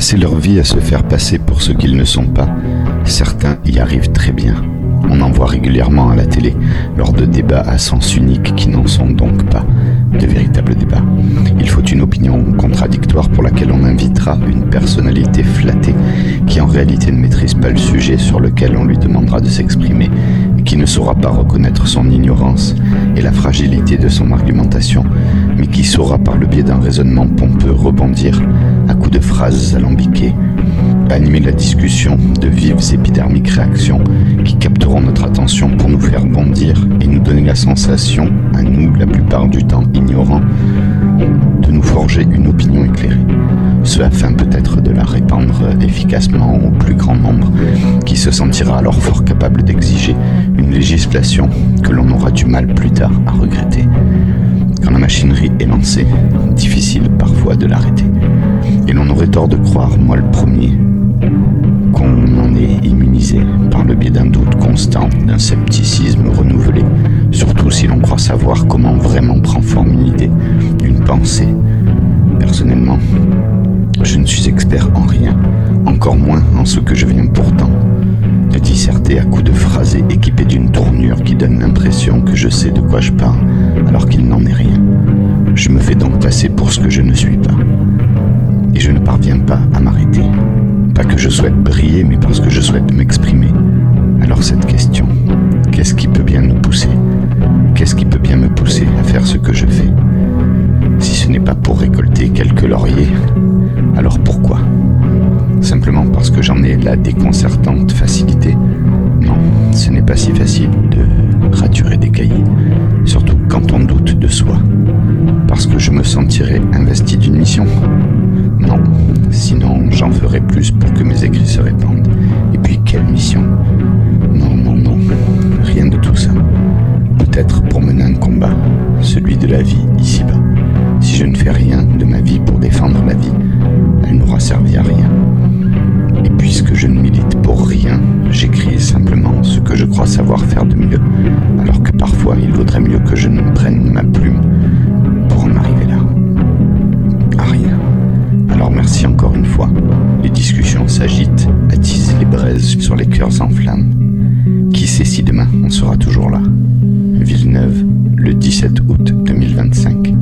Passer leur vie à se faire passer pour ce qu'ils ne sont pas, certains y arrivent très bien. On en voit régulièrement à la télé, lors de débats à sens unique qui n'en sont donc pas de véritables débats. Il faut une opinion contradictoire pour laquelle on invitera une personnalité flattée qui en réalité ne maîtrise pas le sujet sur lequel on lui demandera de s'exprimer et qui ne saura pas reconnaître son ignorance et la fragilité de son argumentation, mais qui saura par le biais d'un raisonnement pompeux rebondir à coups de phrases alambiquées, animer la discussion de vives épidermiques réactions qui capteront notre attention pour nous faire bondir et nous donner la sensation, à nous la plupart du temps ignorants, de nous forger une opinion éclairée. Ce afin peut-être de la répandre efficacement au plus grand nombre, qui se sentira alors fort capable d'exiger une législation que l'on aura du mal plus tard à regretter. Quand la machinerie est lancée, difficile parfois de l'arrêter. Et l'on aurait tort de croire, moi le premier, qu'on en est immunisé par le biais d'un doute constant, d'un scepticisme renouvelé, surtout si l'on croit savoir comment vraiment prend forme une idée, une pensée. Personnellement, je ne suis expert en rien, encore moins en ce que je viens pourtant de disserter à coups de phrasés équipés d'une tournure qui donne l'impression que je sais de quoi je parle, alors qu'il n'en est rien. Je me fais donc passer pour ce que je ne suis pas. Et je ne parviens pas à m'arrêter. Pas que je souhaite briller, mais parce que je souhaite m'exprimer. Alors cette question, qu'est-ce qui peut bien nous pousser ? Qu'est-ce qui peut bien me pousser à faire ce que je fais ? Si ce n'est pas pour récolter quelques lauriers, alors pourquoi ? Simplement parce que j'en ai la déconcertante facilité ? Non, ce n'est pas si facile de raturer des cahiers, surtout quand on doute de soi. Parce que je me sentirais investi d'une mission ? Non, sinon j'en ferais plus pour que mes écrits se répandent. Et puis quelle mission ? Non, rien de tout ça. Peut-être pour mener un combat, celui de la vie ici-bas. Si je ne fais rien de ma vie pour défendre la vie, elle n'aura servi à rien. Et puisque je ne milite pour rien, j'écris simplement ce que je crois savoir faire de mieux, alors que parfois il vaudrait mieux que je ne prenne ma plume pour en arriver là. À rien. Alors merci encore une fois. Les discussions s'agitent, attisent les braises sur les cœurs en flammes. Qui sait si demain on sera toujours là ? Villeneuve, le 17 août 2025.